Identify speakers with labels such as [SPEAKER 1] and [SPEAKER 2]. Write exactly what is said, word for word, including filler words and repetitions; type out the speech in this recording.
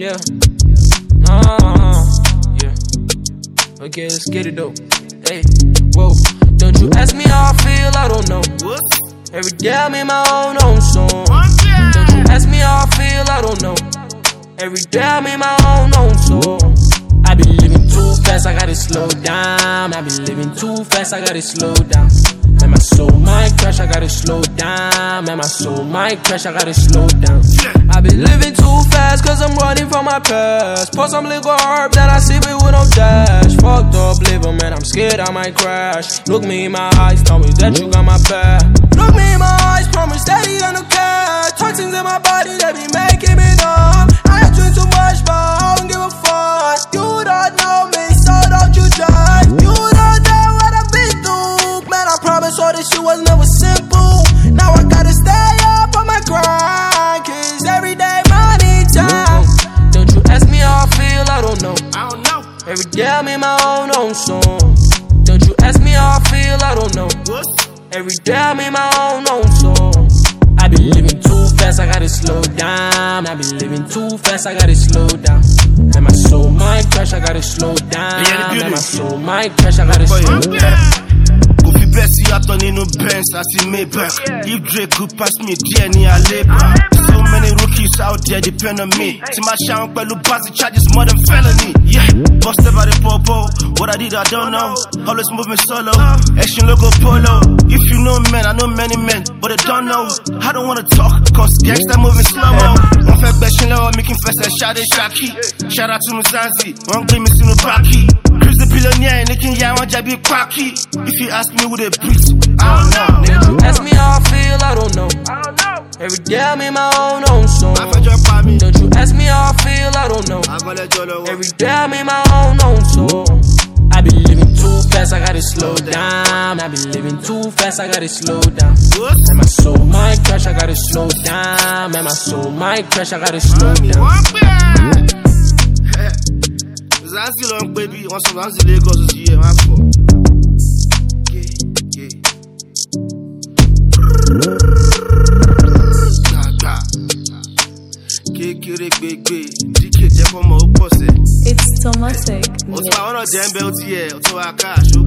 [SPEAKER 1] Yeah. Uh, yeah. Okay, let's get it though. Hey, whoa. Don't you ask me how I feel, I don't know. Every day I'm in my own own song. Don't you ask me how I feel, I don't know. Every day I'm in my own own song. I be living too fast, I gotta slow down. I be living too fast, I gotta slow down. Man, my soul might crash, I gotta slow down. Man, my soul might crash, I gotta slow down. I be living too fast, cause I'm running from my past. Pour some liquor herb that I sip it with no dash. Fucked up liver, man, I'm scared I might crash. Look me in my eyes, tell me that you got my back. Look me in my eyes, promise that he got no cash. Toxins in my body, they be making me numb. I drink too much, but I don't give a fuck. You don't know me, so don't you judge. You don't know what I've been through. Man, I promise all this shit was never simple. Now I gotta stay up on my grind, cause every day money time. Don't you ask me how I feel, I don't know. I don't know. Every day I'm in my own own song. Don't you ask me how I feel, I don't know. Every day I'm in my own own song. I be living too fast, I gotta slow down. I be living too fast, I gotta slow down. And my soul might crash, I gotta slow down. And my soul might crash, I gotta slow down.
[SPEAKER 2] Bessie out on in no Benz, I see Maybach. If Drake could pass me, Jenny, I labor. So many rookies out there depend on me. See my shower, but look past the charges more than felony. Yeah, busted by the popo. What I did, I don't know. Always moving solo. Action logo polo. If you know men, I know many men, but they don't know. I don't wanna talk, cause gangsta moving slow mo. One fair bashing low, making first and shout it Shaki. Shout out to Muzanzi, one gleam is in the Baki. Chris the billionaire, nicking ya one jabby quacky. If you ask me with a breeze, I don't know.
[SPEAKER 1] Don't you ask me how I feel, I don't know. I don't know. Every day I'm in my own own song. Don't you ask me how I feel, I don't know. Every day I'm in my own own song. I be living too fast, I gotta slow down. I be living too fast, I gotta slow down. And my soul might crash, I gotta slow down. And my soul might crash, I gotta slow down.
[SPEAKER 2] Zanzi long baby, on some Zanzi Lagos is here, man.
[SPEAKER 3] It's Tomatic.
[SPEAKER 2] What's my honor, Jembe? What's my honor,